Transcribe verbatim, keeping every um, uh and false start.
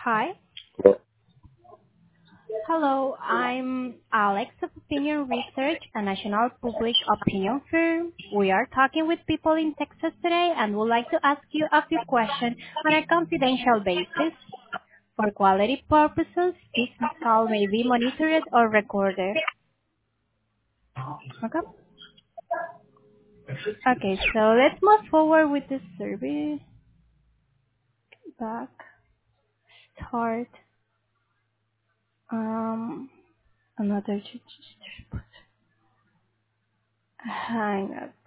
Hi. Hello, I'm Alex of Opinion Research, a national public opinion firm. We are talking with people in Texas today and would like to ask you a few questions on a confidential basis. For quality purposes, this call may be monitored or recorded. Okay? Okay, so let's move forward with the survey. Back, start, um, another, hang up.